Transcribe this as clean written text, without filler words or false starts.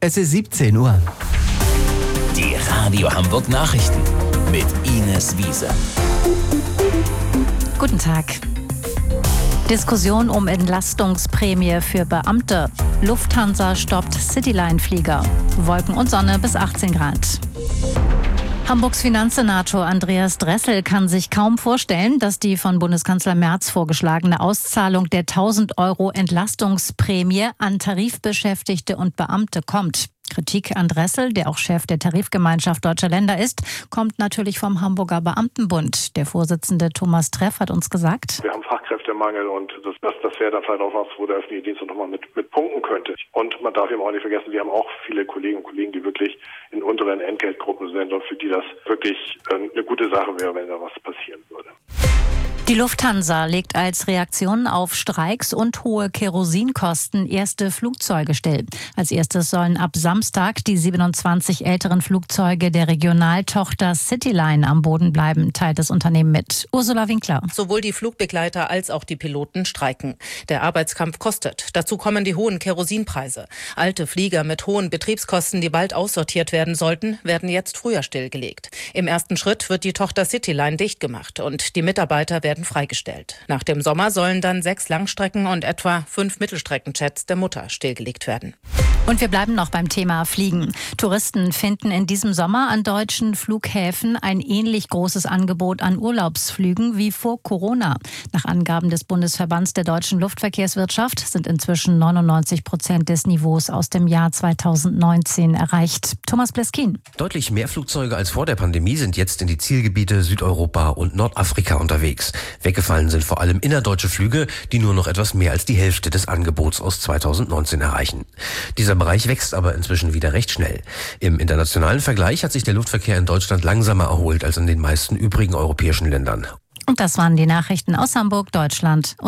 Es ist 17 Uhr. Die Radio Hamburg Nachrichten mit Ines Wiese. Guten Tag. Diskussion um Entlastungsprämie für Beamte. Lufthansa stoppt Cityline-Flieger. Wolken und Sonne bis 18 Grad. Hamburgs Finanzsenator Andreas Dressel kann sich kaum vorstellen, dass die von Bundeskanzler Merz vorgeschlagene Auszahlung der 1.000 € Entlastungsprämie an Tarifbeschäftigte und Beamte kommt. Kritik an Dressel, der auch Chef der Tarifgemeinschaft Deutscher Länder ist, kommt natürlich vom Hamburger Beamtenbund. Der Vorsitzende Thomas Treff hat uns gesagt: Wir haben Fachkräftemangel und das wäre dann vielleicht auch was, wo der öffentliche Dienst nochmal mit punkten könnte. Und man darf eben auch nicht vergessen, wir haben auch viele Kolleginnen und Kollegen, die wirklich in unteren Entgeltgruppen sind und für die das wirklich eine gute Sache wäre, wenn da was passieren würde. Die Lufthansa legt als Reaktion auf Streiks und hohe Kerosinkosten erste Flugzeuge still. Als erstes sollen ab Samstag die 27 älteren Flugzeuge der Regionaltochter Cityline am Boden bleiben, teilt das Unternehmen mit. Ursula Winkler. Sowohl die Flugbegleiter als auch die Piloten streiken. Der Arbeitskampf kostet. Dazu kommen die hohen Kerosinpreise. Alte Flieger mit hohen Betriebskosten, die bald aussortiert werden sollten, werden jetzt früher stillgelegt. Im ersten Schritt wird die Tochter Cityline dicht gemacht und die Mitarbeiter werden freigestellt. Nach dem Sommer sollen dann 6 Langstrecken- und etwa 5 Mittelstreckenjets der Mutter stillgelegt werden. Und wir bleiben noch beim Thema Fliegen. Touristen finden in diesem Sommer an deutschen Flughäfen ein ähnlich großes Angebot an Urlaubsflügen wie vor Corona. Nach Angaben des Bundesverbands der deutschen Luftverkehrswirtschaft sind inzwischen 99% des Niveaus aus dem Jahr 2019 erreicht. Thomas Bleskin. Deutlich mehr Flugzeuge als vor der Pandemie sind jetzt in die Zielgebiete Südeuropa und Nordafrika unterwegs. Weggefallen sind vor allem innerdeutsche Flüge, die nur noch etwas mehr als die Hälfte des Angebots aus 2019 erreichen. Dieser Bereich wächst aber inzwischen wieder recht schnell. Im internationalen Vergleich hat sich der Luftverkehr in Deutschland langsamer erholt als in den meisten übrigen europäischen Ländern. Und das waren die Nachrichten aus Hamburg, Deutschland.